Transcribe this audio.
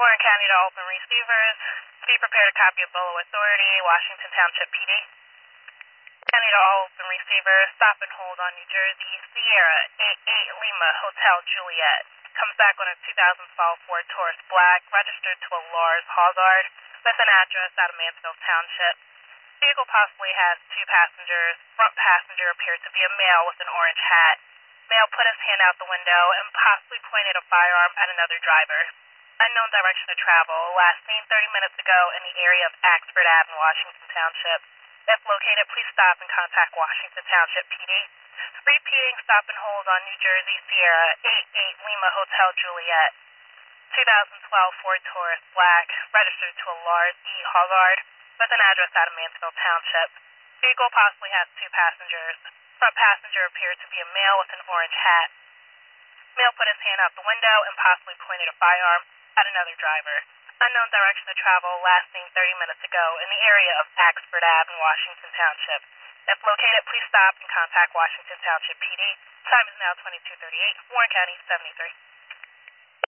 Warren County to open receivers. Be prepared to copy a Bolo Authority, Washington Township PD. County to all open receivers. Stop and hold on New Jersey. Sierra 88 Lima Hotel Juliet. Comes back on a 2012 Ford Taurus Black, registered to a Lars Hazard, with an address out of Mansfield Township. Vehicle possibly has two passengers. Front passenger appears to be a male with an orange hat. Male put his hand out the window and possibly pointed a firearm at another driver. Unknown direction of travel. Last seen 30 minutes ago in the area of Axford Ave in Washington Township. If located, please stop and contact Washington Township PD. Repeating, stop and hold on New Jersey Sierra 88 Lima Hotel Juliet. 2012 Ford Taurus Black, registered to a Lars E. Hazard, with an address out of Mansfield Township. Vehicle possibly has two passengers. Front passenger appeared to be a male with an orange hat. Male put his hand out the window and possibly pointed a firearm at another driver. Unknown direction of travel, last seen 30 minutes ago in the area of Axford Ave in Washington Township. If located, please stop and contact Washington Township PD. Time is now 22:38. Warren County 73.